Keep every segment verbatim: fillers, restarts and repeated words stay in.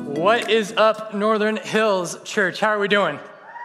What is up, Northern Hills Church? How are we doing?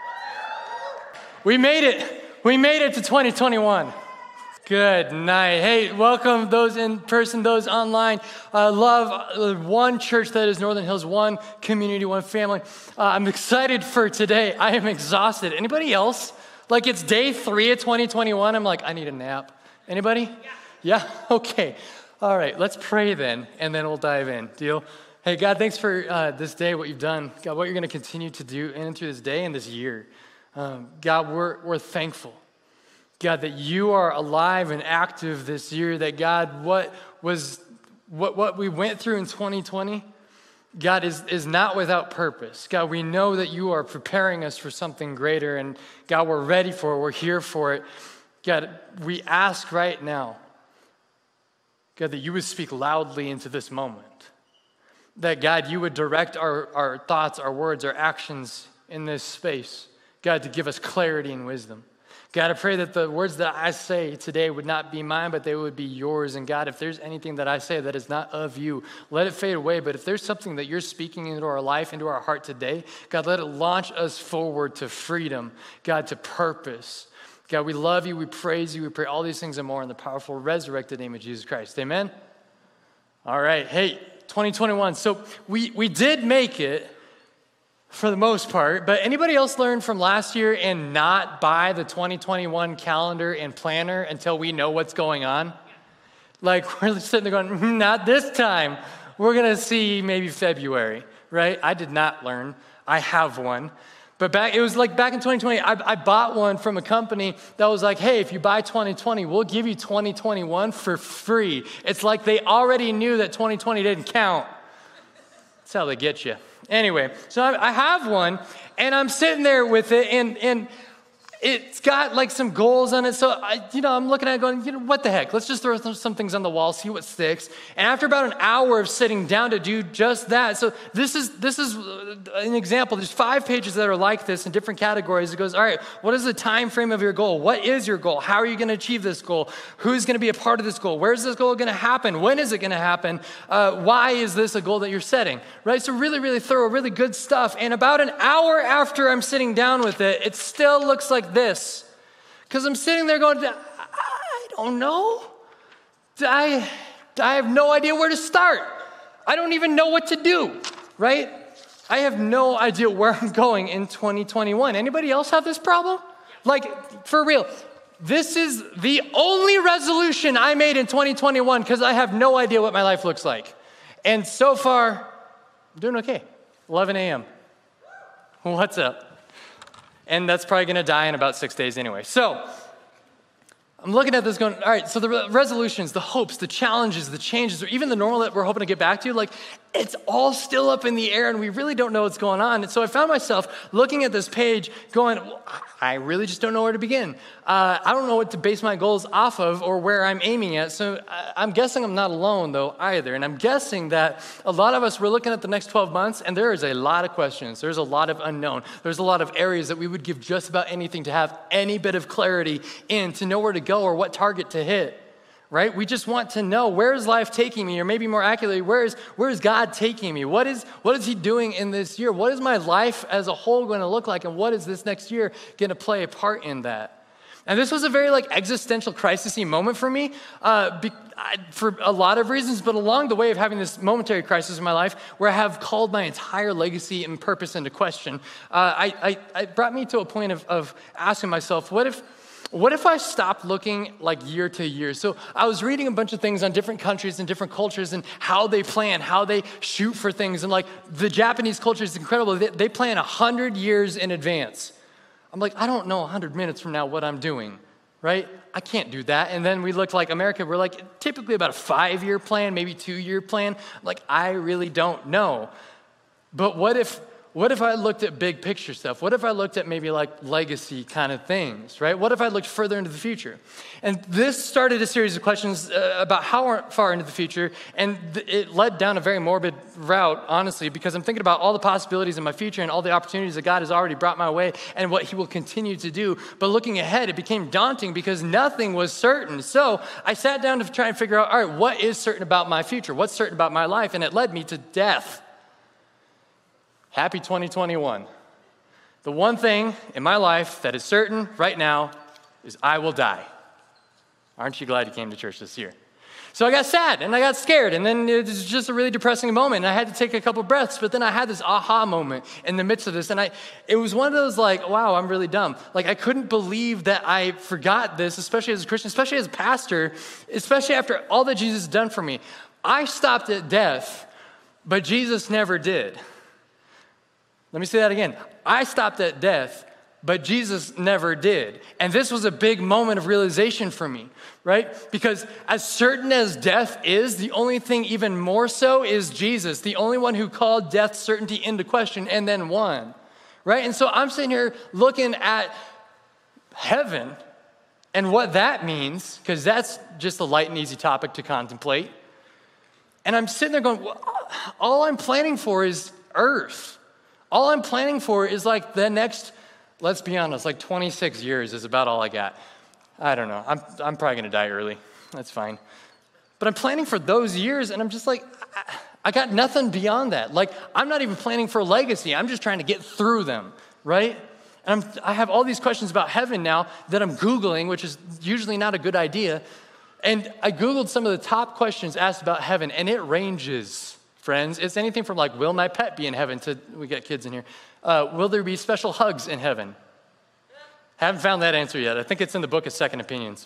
We made it. We made it to twenty twenty-one. Good night. Hey, welcome those in person, those online. Uh, love uh, one church that is Northern Hills, one community, one family. Uh, I'm excited for today. I am exhausted. Anybody else? Like it's day three of twenty twenty-one. I'm like, I need a nap. Anybody? Yeah? Yeah? Okay. All right, let's pray then, and then we'll dive in. Deal? Hey, God, thanks for uh, this day, what you've done. God, what you're going to continue to do in and through this day and this year. Um, God, we're, we're thankful. God, that you are alive and active this year, that God, what was what what we went through in twenty twenty, God, is, is not without purpose. God, we know that you are preparing us for something greater, and God, we're ready for it. We're here for it. God, we ask right now, God, that you would speak loudly into this moment. That, God, you would direct our, our thoughts, our words, our actions in this space. God, to give us clarity and wisdom. God, I pray that the words that I say today would not be mine, but they would be yours. And God, if there's anything that I say that is not of you, let it fade away. But if there's something that you're speaking into our life, into our heart today, God, let it launch us forward to freedom, God, to purpose. God, we love you, we praise you, we pray all these things and more in the powerful, resurrected name of Jesus Christ. Amen? All right, hey, twenty twenty-one. So we, we did make it, for the most part, but anybody else learn from last year and not buy the twenty twenty-one calendar and planner until we know what's going on? Like we're sitting there going, mm, not this time. We're gonna see maybe February, right? I did not learn. I have one. But back, it was like back in twenty twenty, I, I bought one from a company that was like, hey, if you buy twenty twenty, we'll give you twenty twenty-one for free. It's like they already knew that twenty twenty didn't count. That's how they get you. Anyway, so I, I have one, and I'm sitting there with it, and and it's got like some goals on it. So I, you know, I'm looking at it going, you know, what the heck? Let's just throw some, some things on the wall, see what sticks. And after about an hour of sitting down to do just that, so this is this is an example. There's five pages that are like this in different categories. It goes, all right, what is the time frame of your goal? What is your goal? How are you going to achieve this goal? Who's going to be a part of this goal? Where's this goal going to happen? When is it going to happen? Uh, why is this a goal that you're setting? Right? So really, really thorough, really good stuff. And about an hour after I'm sitting down with it, it still looks like this, because I'm sitting there going, I don't know. I, I have no idea where to start. I don't even know what to do, right? I have no idea where I'm going in twenty twenty-one. Anybody else have this problem? Like, for real, this is the only resolution I made in twenty twenty-one because I have no idea what my life looks like. And so far, I'm doing okay. eleven a.m. What's up? And that's probably going to die in about six days anyway. So I'm looking at this going, all right, so the resolutions, the hopes, the challenges, the changes, or even the normal that we're hoping to get back to, like it's all still up in the air and we really don't know what's going on. And so I found myself looking at this page going, well, I really just don't know where to begin. Uh, I don't know what to base my goals off of or where I'm aiming at. So I'm guessing I'm not alone though either. And I'm guessing that a lot of us, we're looking at the next twelve months and there is a lot of questions. There's a lot of unknown. There's a lot of areas that we would give just about anything to have any bit of clarity in, to know where to go or what target to hit. Right? We just want to know, where is life taking me? Or maybe more accurately, where is, where is God taking me? What is, what is he doing in this year? What is my life as a whole going to look like? And what is this next year going to play a part in that? And this was a very like existential crisis-y moment for me uh, be, I, for a lot of reasons, but along the way of having this momentary crisis in my life where I have called my entire legacy and purpose into question, uh, I, I, it brought me to a point of, of asking myself, what if, What if I stopped looking like year to year? So I was reading a bunch of things on different countries and different cultures and how they plan, how they shoot for things. And like the Japanese culture is incredible. They, they plan one hundred years in advance. I'm like, I don't know one hundred minutes from now what I'm doing, right? I can't do that. And then we look like America. We're like typically about a five-year plan, maybe two-year plan. I'm like, I really don't know. But what if... What if I looked at big picture stuff? What if I looked at maybe like legacy kind of things, right? What if I looked further into the future? And this started a series of questions uh, about how far into the future, and th- it led down a very morbid route, honestly, because I'm thinking about all the possibilities in my future and all the opportunities that God has already brought my way and what he will continue to do. But looking ahead, it became daunting because nothing was certain. So I sat down to try and figure out, all right, what is certain about my future? What's certain about my life? And it led me to death. Happy twenty twenty-one. The one thing in my life that is certain right now is I will die. Aren't you glad you came to church this year? So I got sad and I got scared, and then it was just a really depressing moment, and I had to take a couple breaths, but then I had this aha moment in the midst of this, and I it was one of those like, wow, I'm really dumb. Like I couldn't believe that I forgot this, especially as a Christian, especially as a pastor, especially after all that Jesus has done for me. I stopped at death, but Jesus never did. Let me say that again. I stopped at death, but Jesus never did. And this was a big moment of realization for me, right? Because as certain as death is, the only thing even more so is Jesus, the only one who called death's certainty into question and then won, right? And so I'm sitting here looking at heaven and what that means, because that's just a light and easy topic to contemplate. And I'm sitting there going, well, all I'm planning for is earth. All I'm planning for is like the next, let's be honest, like twenty-six years is about all I got. I don't know. I'm I'm probably going to die early. That's fine. But I'm planning for those years, and I'm just like, I, I got nothing beyond that. Like, I'm not even planning for a legacy. I'm just trying to get through them, right? And I'm, I have all these questions about heaven now that I'm Googling, which is usually not a good idea. And I Googled some of the top questions asked about heaven, and it ranges, friends. It's anything from like, will my pet be in heaven, to, we got kids in here. Uh, will there be special hugs in heaven? Haven't found that answer yet. I think it's in the book of Second Opinions.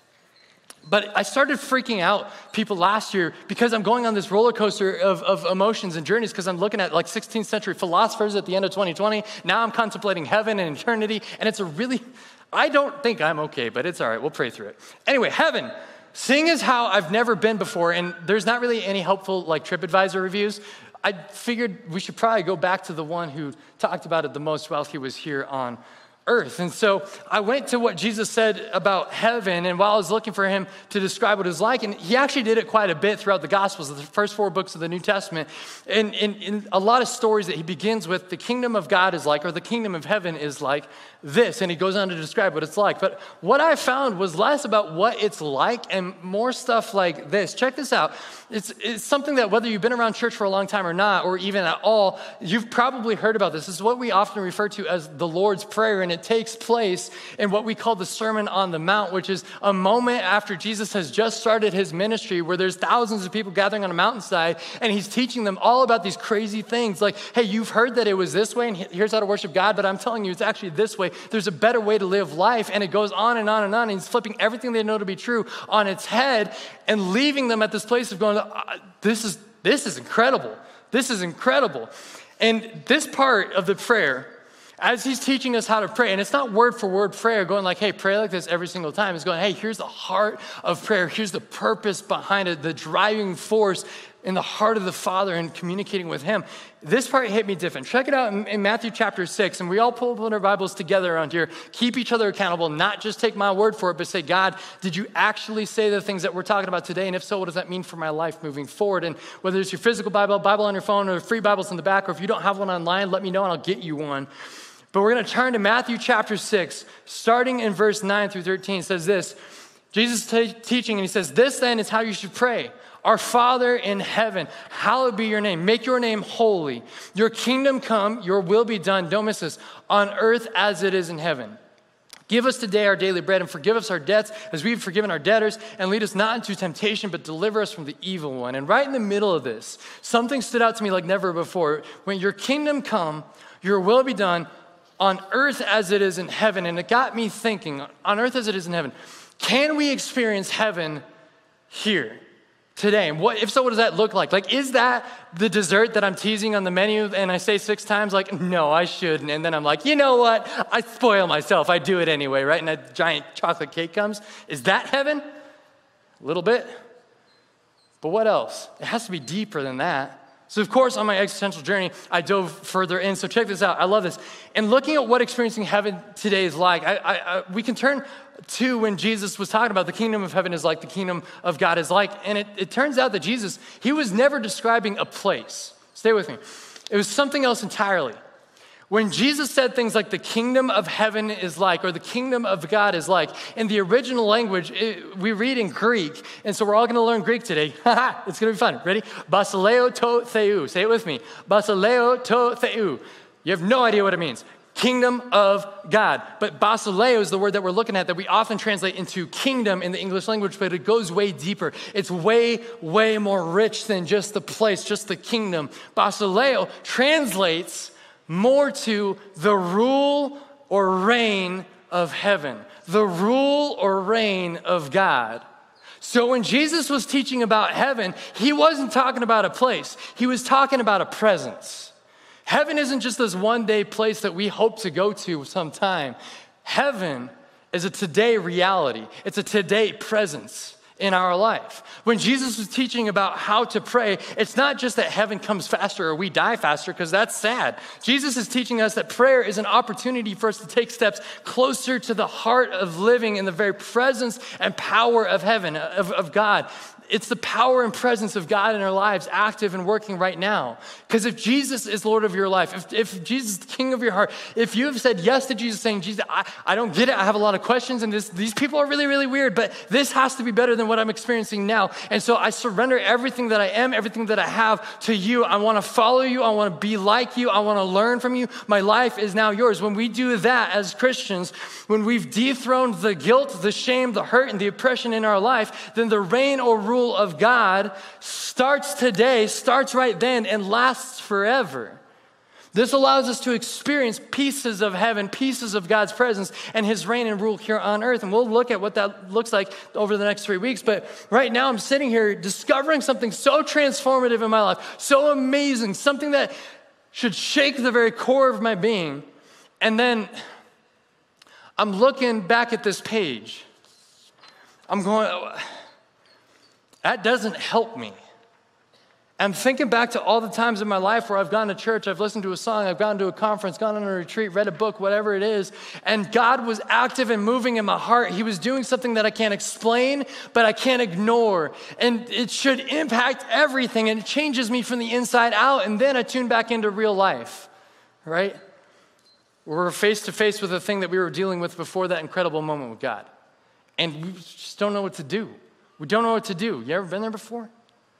But I started freaking out people last year because I'm going on this roller coaster of, of emotions and journeys, because I'm looking at like sixteenth century philosophers at the end of twenty twenty. Now I'm contemplating heaven and eternity, and it's a really, I don't think I'm okay, but it's all right. We'll pray through it. Anyway, heaven. Seeing as how I've never been before, and there's not really any helpful like TripAdvisor reviews, I figured we should probably go back to the one who talked about it the most while he was here on earth. And so I went to what Jesus said about heaven, and while I was looking for him to describe what it was like, and he actually did it quite a bit throughout the Gospels, the first four books of the New Testament, and in, in a lot of stories that he begins with, the kingdom of God is like, or the kingdom of heaven is like this, and he goes on to describe what it's like. But what I found was less about what it's like and more stuff like this. Check this out. It's, it's something that whether you've been around church for a long time or not, or even at all, you've probably heard about this. This is what we often refer to as the Lord's Prayer, and it takes place in what we call the Sermon on the Mount, which is a moment after Jesus has just started his ministry where there's thousands of people gathering on a mountainside, and he's teaching them all about these crazy things like, hey, you've heard that it was this way, and here's how to worship God, but I'm telling you it's actually this way. There's a better way to live life, and it goes on and on and on, and he's flipping everything they know to be true on its head and leaving them at this place of going, this is this is incredible. This is incredible. And this part of the prayer, as he's teaching us how to pray, and it's not word for word prayer going like, hey, pray like this every single time. It's going, hey, here's the heart of prayer. Here's the purpose behind it, the driving force in the heart of the Father and communicating with him. This part hit me different. Check it out in, in Matthew chapter six, and we all pull up our Bibles together around here, keep each other accountable, not just take my word for it, but say, God, did you actually say the things that we're talking about today? And if so, what does that mean for my life moving forward? And whether it's your physical Bible, Bible on your phone, or free Bibles in the back, or if you don't have one online, let me know and I'll get you one. But we're going to turn to Matthew chapter six, starting in verse nine through thirteen. It says this, Jesus is t- teaching, and he says, this then is how you should pray. Our Father in heaven, hallowed be your name. Make your name holy. Your kingdom come, your will be done. Don't miss this. On earth as it is in heaven. Give us today our daily bread, and forgive us our debts as we've forgiven our debtors, and lead us not into temptation, but deliver us from the evil one. And right in the middle of this, something stood out to me like never before. When your kingdom come, your will be done on earth as it is in heaven. And it got me thinking, on earth as it is in heaven, can we experience heaven here today? And what, if so, what does that look like? Like, is that the dessert that I'm teasing on the menu and I say six times, like, no, I shouldn't. And then I'm like, you know what? I spoil myself. I do it anyway, right? And a giant chocolate cake comes. Is that heaven? A little bit. But what else? It has to be deeper than that. So, of course, on my existential journey, I dove further in. So check this out. I love this. And looking at what experiencing heaven today is like, I, I, I, we can turn to when Jesus was talking about the kingdom of heaven is like the kingdom of God is like. And it, it turns out that Jesus, he was never describing a place. Stay with me. It was something else entirely. When Jesus said things like the kingdom of heaven is like, or the kingdom of God is like, in the original language, it, we read in Greek, and so we're all gonna learn Greek today. It's gonna be fun. Ready? Basileo to theou. Say it with me. Basileo to theou. You have no idea what it means. Kingdom of God. But basileo is the word that we're looking at that we often translate into kingdom in the English language, but it goes way deeper. It's way, way more rich than just the place, just the kingdom. Basileo translates more to the rule or reign of heaven, the rule or reign of God. So when Jesus was teaching about heaven, he wasn't talking about a place. He was talking about a presence. Heaven isn't just this one day place that we hope to go to sometime. Heaven is a today reality. It's a today presence in our life. When Jesus was teaching about how to pray, it's not just that heaven comes faster or we die faster, because that's sad. Jesus is teaching us that prayer is an opportunity for us to take steps closer to the heart of living in the very presence and power of heaven, of, of God. It's the power and presence of God in our lives, active and working right now. Because if Jesus is Lord of your life, if, if Jesus is the King of your heart, if you have said yes to Jesus, saying, Jesus, I, I don't get it, I have a lot of questions, and this, these people are really, really weird, but this has to be better than what I'm experiencing now. And so I surrender everything that I am, everything that I have to you. I want to follow you. I want to be like you. I want to learn from you. My life is now yours. When we do that as Christians, when we've dethroned the guilt, the shame, the hurt, and the oppression in our life, then the reign or rule of God starts today, starts right then, and lasts forever. This allows us to experience pieces of heaven, pieces of God's presence and his reign and rule here on earth. And we'll look at what that looks like over the next three weeks. But right now I'm sitting here discovering something so transformative in my life, so amazing, something that should shake the very core of my being. And then I'm looking back at this page. I'm going, that doesn't help me. I'm thinking back to all the times in my life where I've gone to church, I've listened to a song, I've gone to a conference, gone on a retreat, read a book, whatever it is, and God was active and moving in my heart. He was doing something that I can't explain, but I can't ignore. And it should impact everything, and it changes me from the inside out, and then I tune back into real life, right? We're face to face with the thing that we were dealing with before that incredible moment with God. And we just don't know what to do. We don't know what to do. You ever been there before?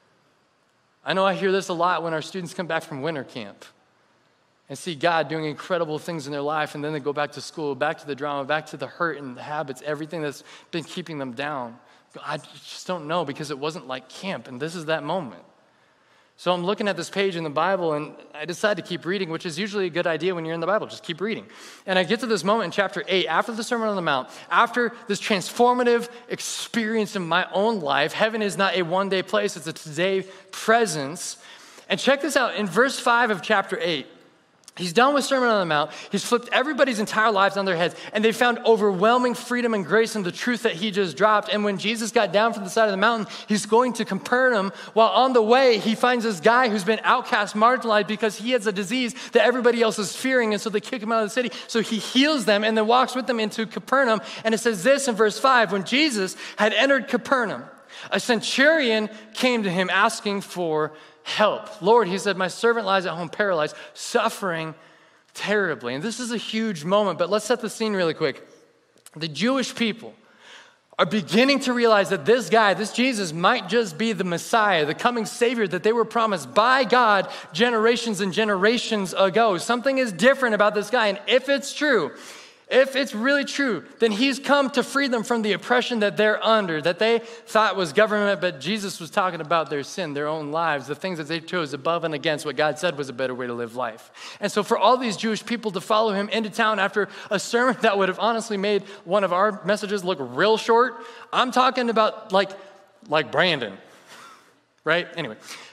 I know I hear this a lot when our students come back from winter camp and see God doing incredible things in their life, and then they go back to school, back to the drama, back to the hurt and the habits, everything that's been keeping them down. I just don't know, because it wasn't like camp, and this is that moment. So I'm looking at this page in the Bible, and I decide to keep reading, which is usually a good idea when you're in the Bible. Just keep reading. And I get to this moment in chapter eight, after the Sermon on the Mount, after this transformative experience in my own life. Heaven is not a one-day place. It's a today presence. And check this out. In verse five of chapter eight, he's done with Sermon on the Mount. He's flipped everybody's entire lives on their heads, and they found overwhelming freedom and grace in the truth that he just dropped. And when Jesus got down from the side of the mountain, he's going to Capernaum. While on the way, he finds this guy who's been outcast, marginalized, because he has a disease that everybody else is fearing, and so they kick him out of the city. So he heals them and then walks with them into Capernaum. And it says this in verse five, when Jesus had entered Capernaum, a centurion came to him asking for help. Lord, he said, my servant lies at home paralyzed, suffering terribly. And this is a huge moment, but let's set the scene really quick. The Jewish people are beginning to realize that this guy, this Jesus, might just be the Messiah, the coming Savior that they were promised by God generations and generations ago. Something is different about this guy, and if it's true, if it's really true, then he's come to free them from the oppression that they're under, that they thought was government, but Jesus was talking about their sin, their own lives, the things that they chose above and against what God said was a better way to live life. And so for all these Jewish people to follow him into town after a sermon that would have honestly made one of our messages look real short, I'm talking about like, like Brandon, right? Anyway,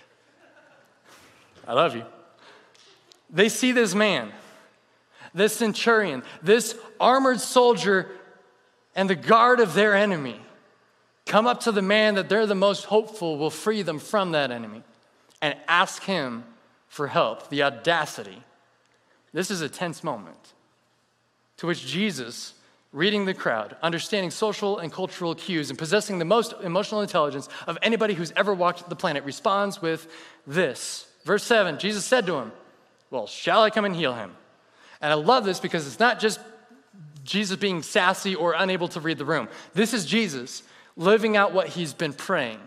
I love you. They see this man, this centurion, this armored soldier, and the guard of their enemy come up to the man that they're the most hopeful will free them from that enemy and ask him for help. The audacity. This is a tense moment to which Jesus, reading the crowd, understanding social and cultural cues, and possessing the most emotional intelligence of anybody who's ever walked the planet, responds with this. Verse seven, Jesus said to him, well, shall I come and heal him? And I love this because it's not just Jesus being sassy or unable to read the room. This is Jesus living out what he's been praying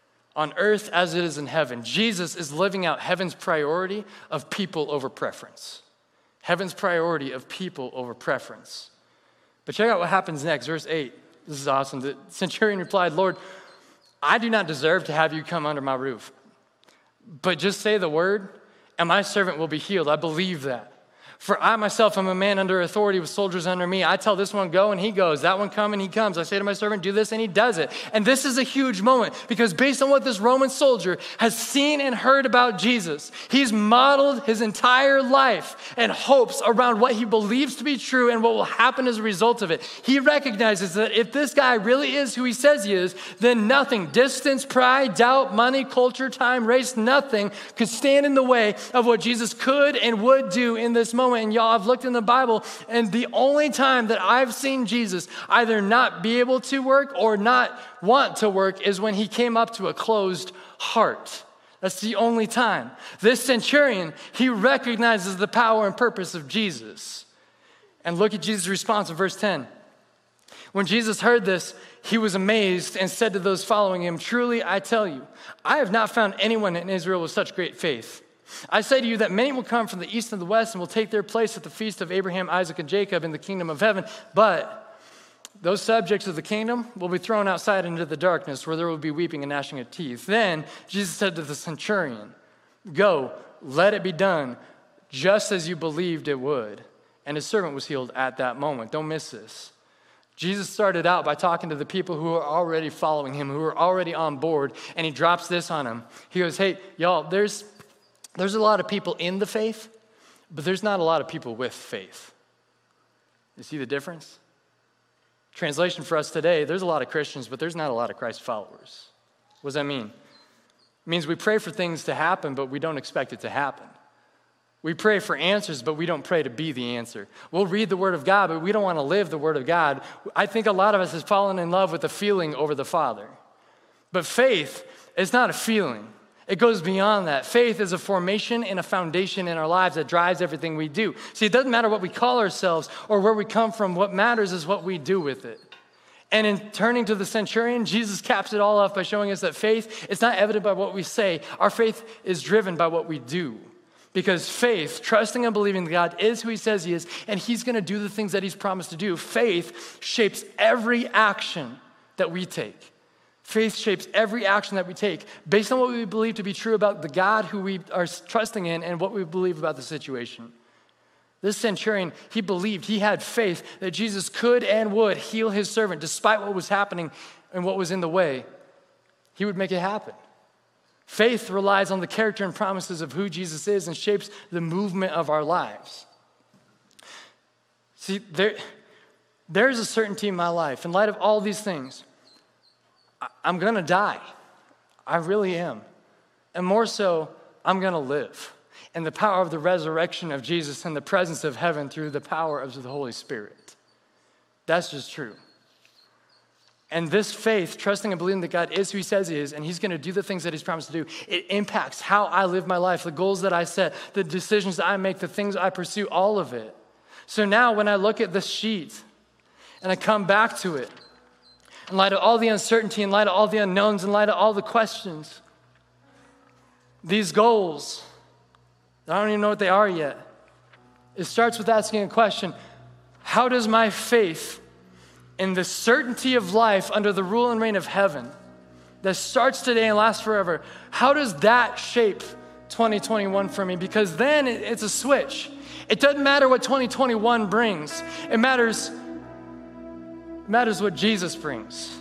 on earth as it is in heaven. Jesus is living out heaven's priority of people over preference. Heaven's priority of people over preference. But check out what happens next, verse eight. This is awesome. The centurion replied, Lord, I do not deserve to have you come under my roof, but just say the word and my servant will be healed. I believe that. For I myself am a man under authority with soldiers under me. I tell this one, go, and he goes. That one, come, and he comes. I say to my servant, do this, and he does it. And this is a huge moment because based on what this Roman soldier has seen and heard about Jesus, he's modeled his entire life and hopes around what he believes to be true and what will happen as a result of it. He recognizes that if this guy really is who he says he is, then nothing, distance, pride, doubt, money, culture, time, race, nothing could stand in the way of what Jesus could and would do in this moment. And y'all, I've looked in the Bible, and the only time that I've seen Jesus either not be able to work or not want to work is when he came up to a closed heart. That's the only time. This centurion, he recognizes the power and purpose of Jesus. And look at Jesus' response in verse ten. When Jesus heard this, he was amazed and said to those following him, truly, I tell you, I have not found anyone in Israel with such great faith. I say to you that many will come from the east and the west and will take their place at the feast of Abraham, Isaac, and Jacob in the kingdom of heaven. But those subjects of the kingdom will be thrown outside into the darkness where there will be weeping and gnashing of teeth. Then Jesus said to the centurion, go, let it be done just as you believed it would. And his servant was healed at that moment. Don't miss this. Jesus started out by talking to the people who are already following him, who are already on board, and he drops this on them. He goes, hey, y'all, there's There's a lot of people in the faith, but there's not a lot of people with faith. You see the difference? Translation for us today, there's a lot of Christians, but there's not a lot of Christ followers. What does that mean? It means we pray for things to happen, but we don't expect it to happen. We pray for answers, but we don't pray to be the answer. We'll read the Word of God, but we don't want to live the Word of God. I think a lot of us has fallen in love with the feeling over the Father. But faith is not a feeling. It goes beyond that. Faith is a formation and a foundation in our lives that drives everything we do. See, it doesn't matter what we call ourselves or where we come from. What matters is what we do with it. And in turning to the centurion, Jesus caps it all off by showing us that faith is not evident by what we say. Our faith is driven by what we do. Because faith, trusting and believing that God is who he says he is, and he's going to do the things that he's promised to do. Faith shapes every action that we take. Faith shapes every action that we take based on what we believe to be true about the God who we are trusting in and what we believe about the situation. This centurion, he believed, he had faith that Jesus could and would heal his servant despite what was happening and what was in the way. He would make it happen. Faith relies on the character and promises of who Jesus is and shapes the movement of our lives. See, there, there's a certainty in my life. In light of all these things, I'm going to die. I really am. And more so, I'm going to live. And the power of the resurrection of Jesus and the presence of heaven through the power of the Holy Spirit. That's just true. And this faith, trusting and believing that God is who he says he is, and he's going to do the things that he's promised to do, it impacts how I live my life, the goals that I set, the decisions that I make, the things I pursue, all of it. So now when I look at this sheet and I come back to it, in light of all the uncertainty, in light of all the unknowns, in light of all the questions, these goals, I don't even know what they are yet. It starts with asking a question: how does my faith in the certainty of life under the rule and reign of heaven that starts today and lasts forever, how does that shape twenty twenty-one for me? Because then it's a switch. It doesn't matter what twenty twenty-one brings. It matters, it matters what Jesus brings.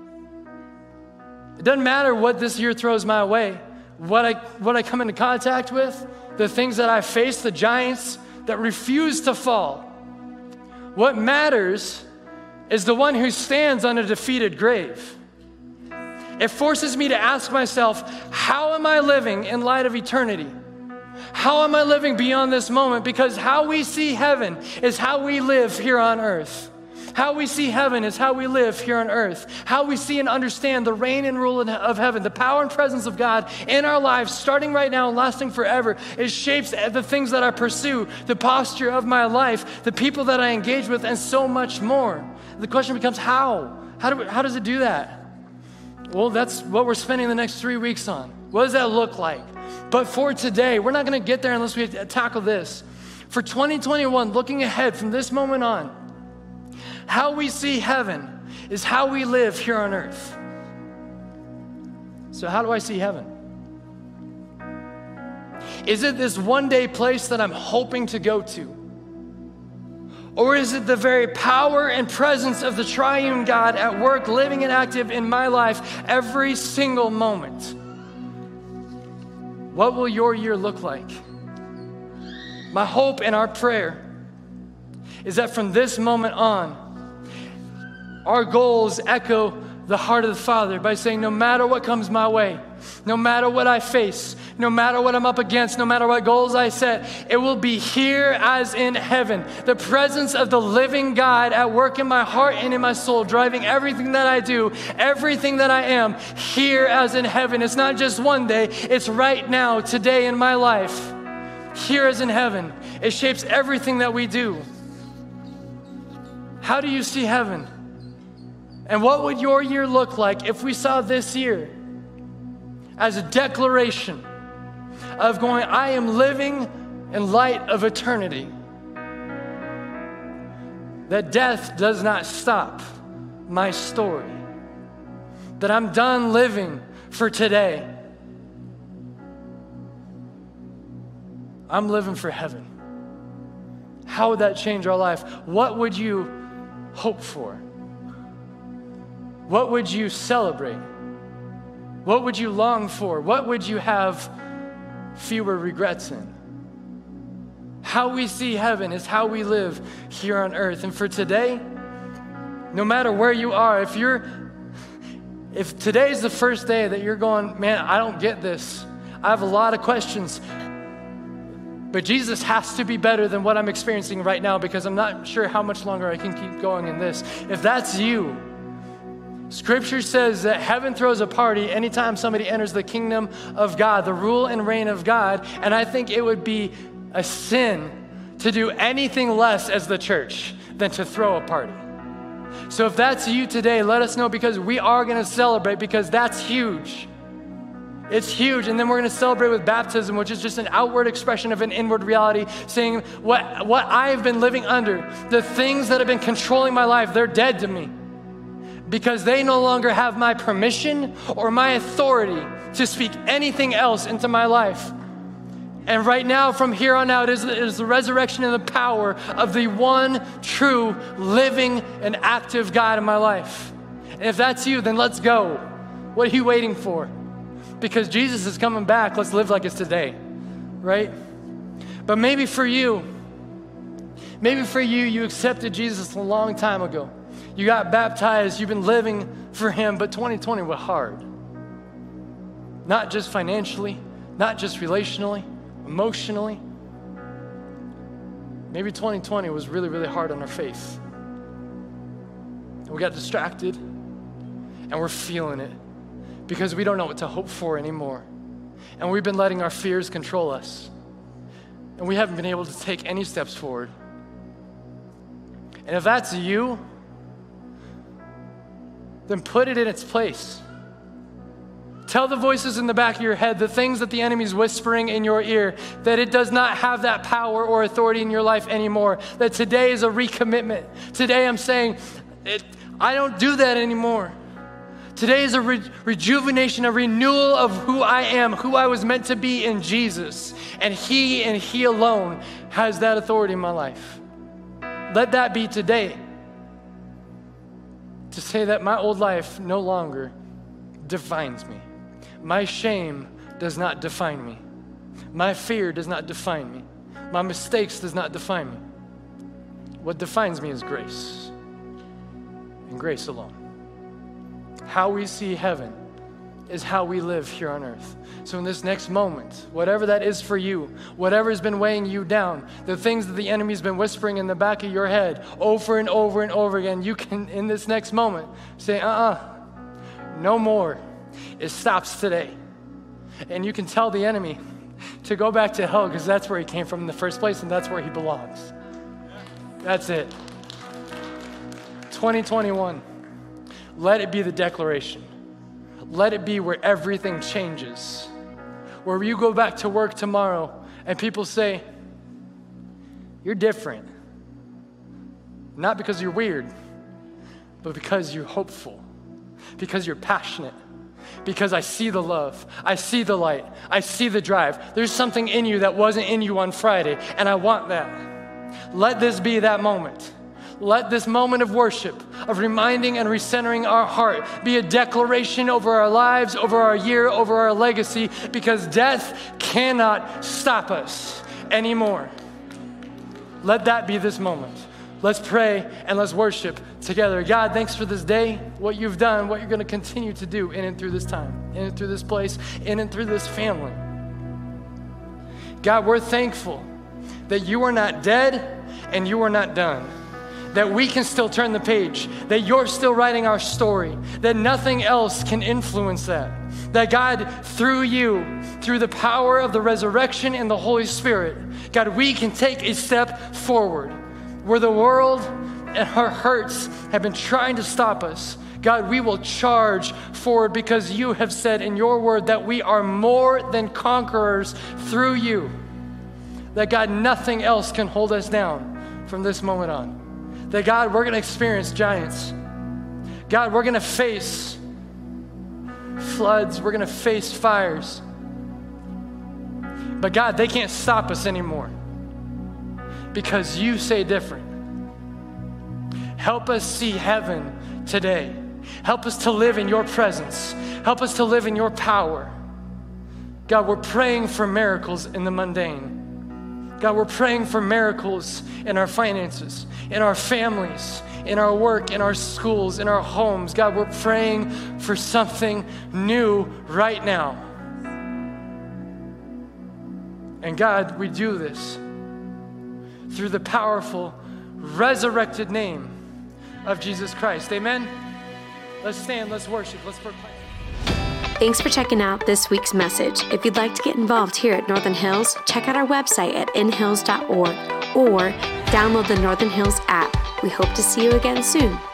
It doesn't matter what this year throws my way, what I, what I come into contact with, the things that I face, the giants that refuse to fall. What matters is the one who stands on a defeated grave. It forces me to ask myself, how am I living in light of eternity? How am I living beyond this moment? Because how we see heaven is how we live here on earth. How we see heaven is how we live here on earth. How we see and understand the reign and rule of heaven, the power and presence of God in our lives, starting right now and lasting forever. It shapes the things that I pursue, the posture of my life, the people that I engage with, and so much more. The question becomes how? How, do we, how does it do that? Well, that's what we're spending the next three weeks on. What does that look like? But for today, we're not going to get there unless we tackle this. For twenty twenty-one, looking ahead from this moment on, how we see heaven is how we live here on earth. So how do I see heaven? Is it this one-day place that I'm hoping to go to? Or is it the very power and presence of the triune God at work, living and active in my life every single moment? What will your year look like? My hope and our prayer is that from this moment on, our goals echo the heart of the Father by saying, no matter what comes my way, no matter what I face, no matter what I'm up against, no matter what goals I set, it will be here as in heaven. The presence of the living God at work in my heart and in my soul, driving everything that I do, everything that I am, here as in heaven. It's not just one day, it's right now, today in my life. Here as in heaven. It shapes everything that we do. How do you see heaven? And what would your year look like if we saw this year as a declaration of going, I am living in light of eternity. That death does not stop my story. That I'm done living for today. I'm living for heaven. How would that change our life? What would you hope for? What would you celebrate? What would you long for? What would you have fewer regrets in? How we see heaven is how we live here on earth. And for today, no matter where you are, if you're, if today's the first day that you're going, man, I don't get this. I have a lot of questions. But Jesus has to be better than what I'm experiencing right now because I'm not sure how much longer I can keep going in this. If that's you, Scripture says that heaven throws a party anytime somebody enters the kingdom of God, the rule and reign of God. And I think it would be a sin to do anything less as the church than to throw a party. So if that's you today, let us know because we are going to celebrate because that's huge. It's huge. And then we're going to celebrate with baptism, which is just an outward expression of an inward reality, saying what, what I've been living under, the things that have been controlling my life, they're dead to me because they no longer have my permission or my authority to speak anything else into my life. And right now, from here on out, is, is the resurrection and the power of the one true, living, and active God in my life. And if that's you, then let's go. What are you waiting for? Because Jesus is coming back. Let's live like it's today, right? But maybe for you, maybe for you, you accepted Jesus a long time ago. You got baptized, you've been living for him, but twenty twenty was hard. Not just financially, not just relationally, emotionally. Maybe twenty twenty was really, really hard on our faith. And we got distracted, and we're feeling it. Because we don't know what to hope for anymore. And we've been letting our fears control us. And we haven't been able to take any steps forward. And if that's you, then put it in its place. Tell the voices in the back of your head, the things that the enemy's whispering in your ear, that it does not have that power or authority in your life anymore. That today is a recommitment. Today I'm saying, it, I don't do that anymore. Today is a re- rejuvenation, a renewal of who I am, who I was meant to be in Jesus. And he and he alone has that authority in my life. Let that be today. To say that my old life no longer defines me. My shame does not define me. My fear does not define me. My mistakes does not define me. What defines me is grace. And grace alone. How we see heaven is how we live here on earth. So in this next moment, whatever that is for you, whatever has been weighing you down, the things that the enemy's been whispering in the back of your head over and over and over again, you can, in this next moment, say, uh-uh, no more. It stops today. And you can tell the enemy to go back to hell because that's where he came from in the first place and that's where he belongs. That's it. twenty twenty-one, let it be the declaration. Let it be where everything changes. Where you go back to work tomorrow and people say, you're different. Not because you're weird, but because you're hopeful, because you're passionate, because I see the love, I see the light, I see the drive. There's something in you that wasn't in you on Friday, and I want that. Let this be that moment. Let this moment of worship, of reminding and recentering our heart, be a declaration over our lives, over our year, over our legacy, because death cannot stop us anymore. Let that be this moment. Let's pray and let's worship together. God, thanks for this day, what you've done, what you're going to continue to do in and through this time, in and through this place, in and through this family. God, we're thankful that you are not dead and you are not done. That we can still turn the page, that you're still writing our story, that nothing else can influence that. That God, through you, through the power of the resurrection and the Holy Spirit, God, we can take a step forward where the world and our hurts have been trying to stop us. God, we will charge forward because you have said in your word that we are more than conquerors through you. That God, nothing else can hold us down from this moment on. That God, we're going to experience giants. God, we're going to face floods. We're going to face fires. But God, they can't stop us anymore because you say different. Help us see heaven today. Help us to live in your presence. Help us to live in your power. God, we're praying for miracles in the mundane. God, we're praying for miracles in our finances, in our families, in our work, in our schools, in our homes. God, we're praying for something new right now. And God, we do this through the powerful, resurrected name of Jesus Christ. Amen? Let's stand, let's worship, let's proclaim. Thanks for checking out this week's message. If you'd like to get involved here at Northern Hills, check out our website at in hills dot org or download the Northern Hills app. We hope to see you again soon.